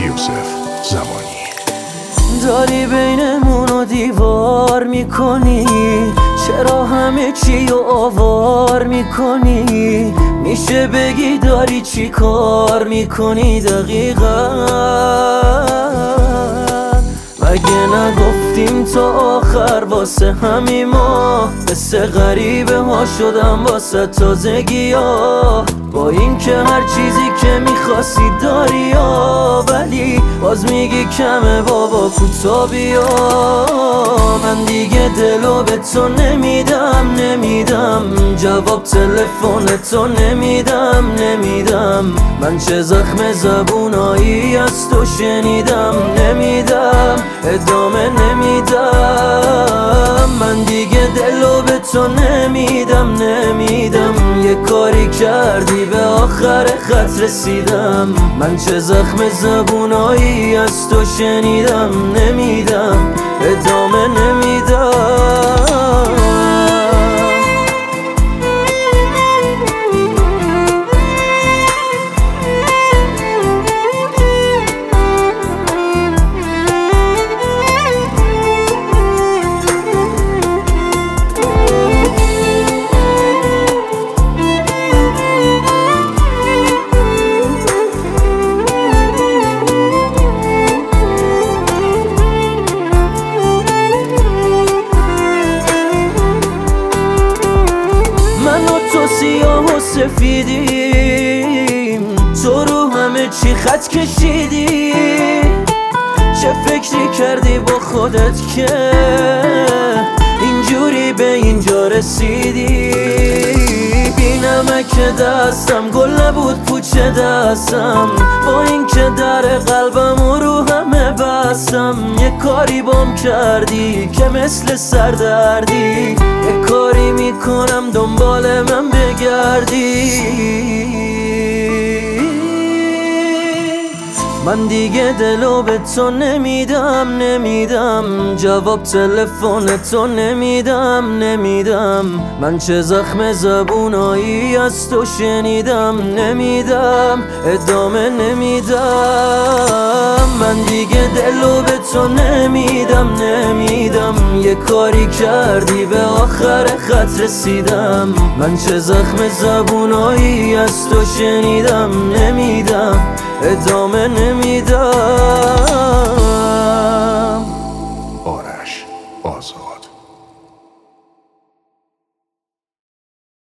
یوسف زمانی. داری بینمونو دیوار میکنی، چرا همه چی رو آوار میکنی؟ میشه بگی داری چی کار میکنی دقیقا؟ مگه نگفتیم تا آخر واسه همین ما؟ مثل غریبه ها شدم واسه تازگی ها، با این که هر چیزی که میخواستی داری ها، ولی باز میگی کمه بابا کوتا بیا. من دیگه دلو به تو نمیدم، جواب تلفن تو نمیدم. من چه زخم زبونایی از تو شنیدم، نمیدم ادامه نمیدم. من دیگه دلو به تو نمیدم. یه کاری کردی به آخر خط رسیدم، من چه زخم زبونایی از تو شنیدم، نمیدم ادامه نمیدم. تو سیاه و سفیدیم، تو رو همه چی خط کشیدی. چه فکری کردی با خودت که اینجوری به اینجا رسیدی؟ بی نمک دستم گل نبود پوچه دستم، با این که در قلبم رو همه بستم. یه کاری بام کردی که مثل سردردی، یه کاری میکنم دنبال من بگردی. من دیگه دلو به تو نمیدم، جواب تلفن تو نمیدم. من چه زخم زبونایی از تو شنیدم، نمیدم ادامه نمیدم. من دیگه دلو به تو نمیدم. یه کاری کردی به آخر خط رسیدم، من چه زخم زبونایی از تو شنیدم، نمیدم ادامه نمیدم. آرش آزاد.